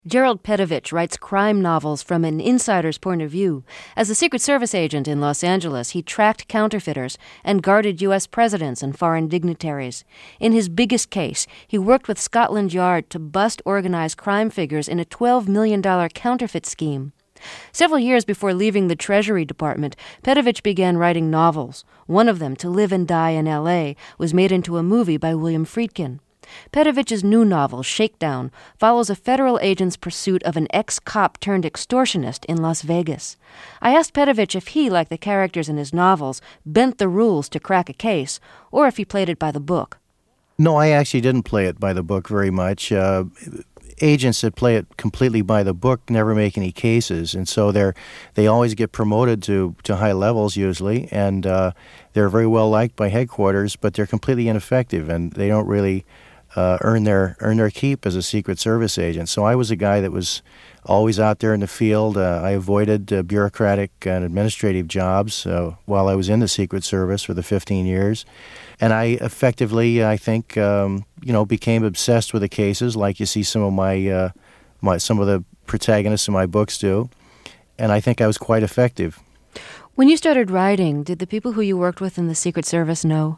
Gerald Pedovich writes crime novels from an insider's point of view. As a Secret Service agent in Los Angeles, he tracked counterfeiters and guarded U.S. presidents and foreign dignitaries. In his biggest case, he worked with Scotland Yard to bust organized crime figures in a $12 million counterfeit scheme. Several years before leaving the Treasury Department, Pedovich began writing novels. One of them, To Live and Die in L.A., was made into a movie by William Friedkin. Pedovich's new novel, Shakedown, follows a federal agent's pursuit of an ex-cop turned extortionist in Las Vegas. I asked Pedovich if he, like the characters in his novels, bent the rules to crack a case, or if he played it by the book. No, I actually didn't play it by the book very much. Agents that play it completely by the book never make any cases, and so they always get promoted to high levels usually, and they're very well liked by headquarters, but they're completely ineffective, and they don't really earn their keep as a Secret Service agent. So I was a guy that was always out there in the field. I avoided bureaucratic and administrative jobs while I was in the Secret Service for the 15 years. And I effectively, I think, became obsessed with the cases, like you see some of some of the protagonists in my books do. And I think I was quite effective. When you started writing, did the people who you worked with in the Secret Service know?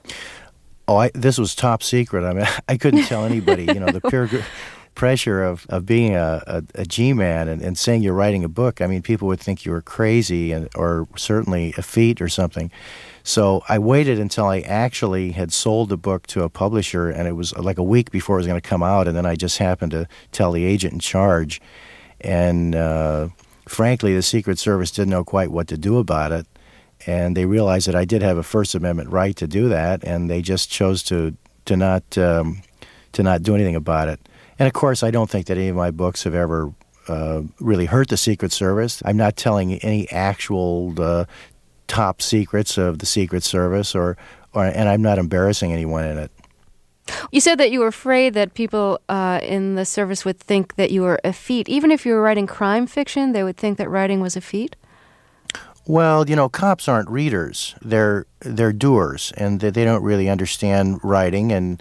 Oh, this was top secret. I mean, I couldn't tell anybody. The peer pressure of being a G-man and saying you're writing a book. I mean, people would think you were crazy or certainly effete or something. So I waited until I actually had sold the book to a publisher, and it was like a week before it was going to come out, and then I just happened to tell the agent in charge. And frankly, the Secret Service didn't know quite what to do about it. And they realized that I did have a First Amendment right to do that, and they just chose to not do anything about it. And of course, I don't think that any of my books have ever really hurt the Secret Service. I'm not telling any actual top secrets of the Secret Service, and I'm not embarrassing anyone in it. You said that you were afraid that people in the service would think that you were effete. Even if you were writing crime fiction, they would think that writing was effete? Well, cops aren't readers. They're doers, and they don't really understand writing. And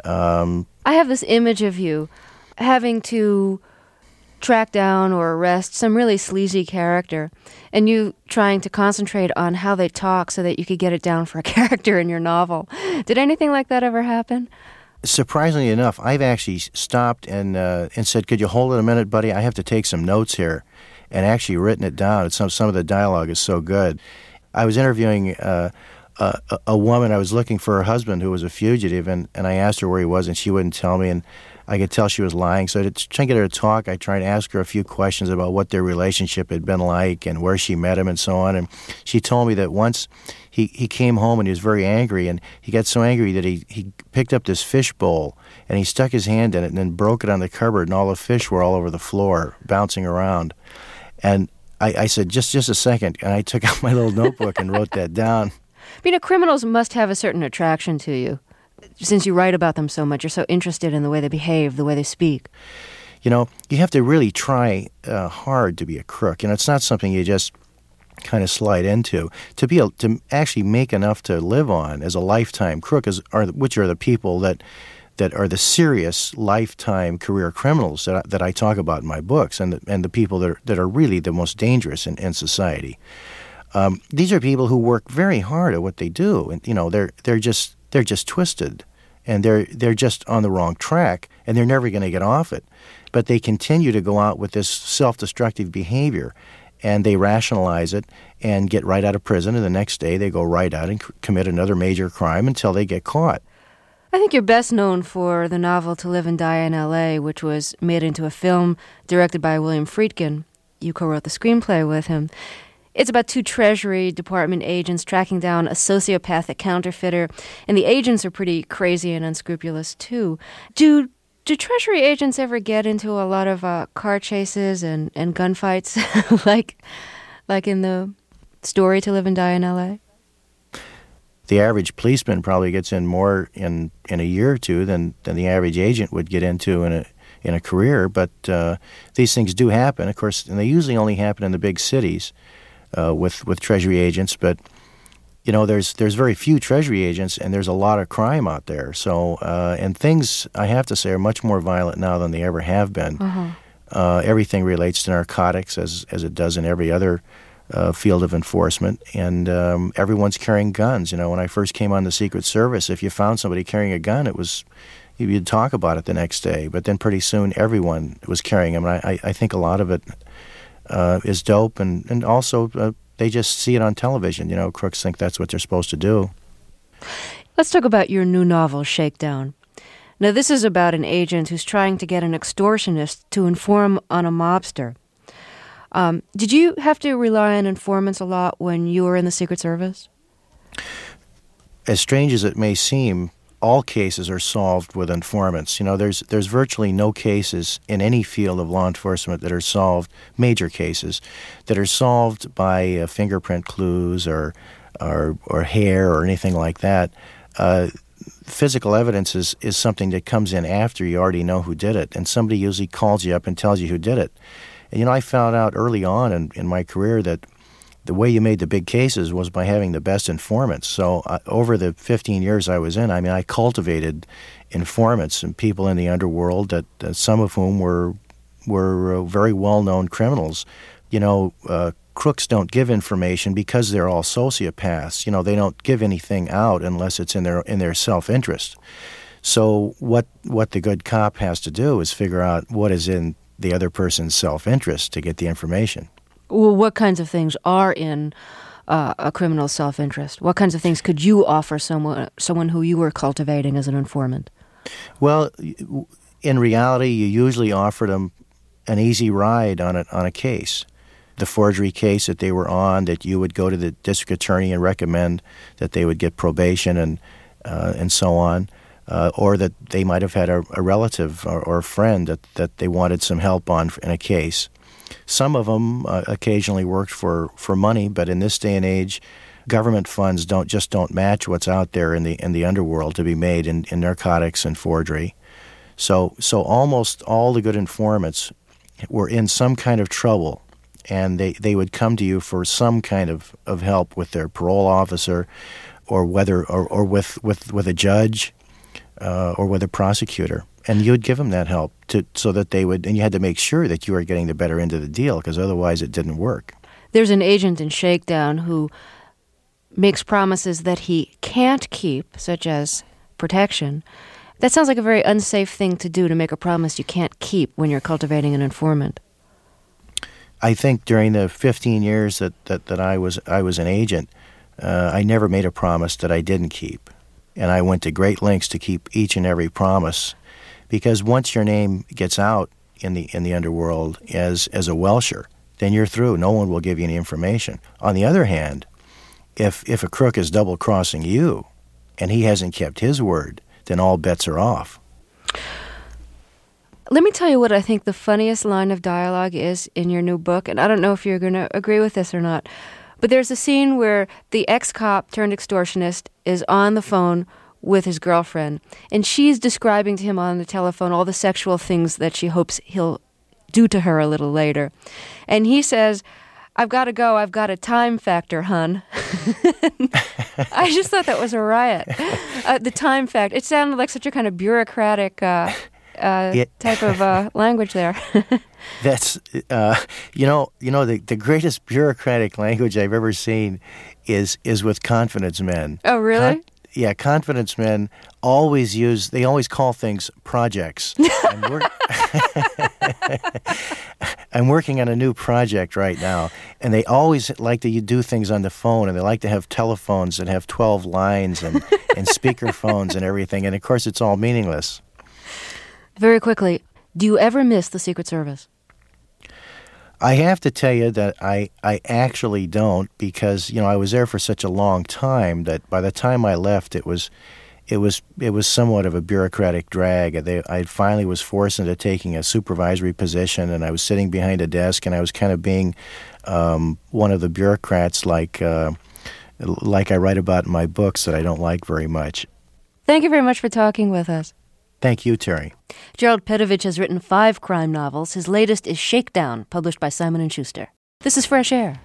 I have this image of you having to track down or arrest some really sleazy character, and you trying to concentrate on how they talk so that you could get it down for a character in your novel. Did anything like that ever happen? Surprisingly enough, I've actually stopped and said, "Could you hold it a minute, buddy? I have to take some notes here." And actually written it down. Some of the dialogue is so good. I was interviewing a woman. I was looking for her husband who was a fugitive, and I asked her where he was, and she wouldn't tell me, and I could tell she was lying. So to try and get her to talk, I tried to ask her a few questions about what their relationship had been like and where she met him and so on. And she told me that once he came home and he was very angry, and he got so angry that he picked up this fish bowl, and he stuck his hand in it and then broke it on the cupboard, and all the fish were all over the floor, bouncing around. And I said, just a second, and I took out my little notebook and wrote that down. Criminals must have a certain attraction to you. Since you write about them so much, you're so interested in the way they behave, the way they speak. You have to really try hard to be a crook. It's not something you just kind of slide into. To actually make enough to live on as a lifetime crook, which are the people that are the serious lifetime career criminals that I talk about in my books, and the people that are really the most dangerous in society. These are people who work very hard at what they do, and they're just twisted, and they're just on the wrong track, and they're never going to get off it. But they continue to go out with this self-destructive behavior, and they rationalize it and get right out of prison, and the next day they go right out and commit another major crime until they get caught. I think you're best known for the novel To Live and Die in L.A., which was made into a film directed by William Friedkin. You co-wrote the screenplay with him. It's about two Treasury Department agents tracking down a sociopathic counterfeiter, and the agents are pretty crazy and unscrupulous, too. Do Treasury agents ever get into a lot of car chases and gunfights, like in the story To Live and Die in L.A.? The average policeman probably gets in more in a year or two than the average agent would get into in a career. But these things do happen, of course, and they usually only happen in the big cities with Treasury agents. But there's very few Treasury agents, and there's a lot of crime out there. So and things, I have to say, are much more violent now than they ever have been. Everything relates to narcotics as it does in every other field of enforcement, and everyone's carrying guns. When I first came on the Secret Service, if you found somebody carrying a gun, you'd talk about it the next day. But then pretty soon, everyone was carrying them. And I think a lot of it is dope, and also they just see it on television. Crooks think that's what they're supposed to do. Let's talk about your new novel, Shakedown. Now, this is about an agent who's trying to get an extortionist to inform on a mobster. Did you have to rely on informants a lot when you were in the Secret Service? As strange as it may seem, all cases are solved with informants. There's virtually no cases in any field of law enforcement that are solved, major cases, that are solved by fingerprint clues or hair or anything like that. Physical evidence is something that comes in after you already know who did it, and somebody usually calls you up and tells you who did it. And, I found out early on in my career that the way you made the big cases was by having the best informants. So over the 15 years I was in, I cultivated informants and people in the underworld that some of whom were very well-known criminals. Crooks don't give information because they're all sociopaths. They don't give anything out unless it's in their self-interest. So what the good cop has to do is figure out what is in the other person's self-interest to get the information. Well, what kinds of things are in a criminal's self-interest? What kinds of things could you offer someone who you were cultivating as an informant? Well, in reality, you usually offered them an easy ride on a case. The forgery case that they were on, that you would go to the district attorney and recommend that they would get probation and so on. Or that they might have had a relative or a friend that they wanted some help on in a case. Some of them occasionally worked for money, but in this day and age, government funds don't match what's out there in the underworld to be made in narcotics and forgery. So almost all the good informants were in some kind of trouble, and they would come to you for some kind of help with their parole officer, or with a judge. Or with a prosecutor, and you would give them that help so that they would, and you had to make sure that you were getting the better end of the deal, because otherwise it didn't work. There's an agent in Shakedown who makes promises that he can't keep, such as protection. That sounds like a very unsafe thing to do, to make a promise you can't keep when you're cultivating an informant. I think during the 15 years that I was an agent, I never made a promise that I didn't keep. And I went to great lengths to keep each and every promise, because once your name gets out in the underworld as a Welsher, then you're through. No one will give you any information. On the other hand, if a crook is double-crossing you and he hasn't kept his word, then all bets are off. Let me tell you what I think the funniest line of dialogue is in your new book, and I don't know if you're going to agree with this or not. But there's a scene where the ex-cop turned extortionist is on the phone with his girlfriend, and she's describing to him on the telephone all the sexual things that she hopes he'll do to her a little later. And he says, "I've got to go. I've got a time factor, hun." I just thought that was a riot. The time factor. It sounded like such a kind of bureaucratic type of language there. That's the greatest bureaucratic language I've ever seen is with confidence men. Oh, really? Confidence men always call things projects. I'm working on a new project right now, and they always like to do things on the phone, and they like to have telephones that have 12 lines and speaker phones and everything, and of course it's all meaningless. Very quickly, do you ever miss the Secret Service? I have to tell you that I actually don't, because I was there for such a long time that by the time I left, it was somewhat of a bureaucratic drag. I finally was forced into taking a supervisory position, and I was sitting behind a desk, and I was kind of being one of the bureaucrats, like I write about in my books, that I don't like very much. Thank you very much for talking with us. Thank you, Terry. Gerald Pedovich has written 5 crime novels. His latest is Shakedown, published by Simon & Schuster. This is Fresh Air.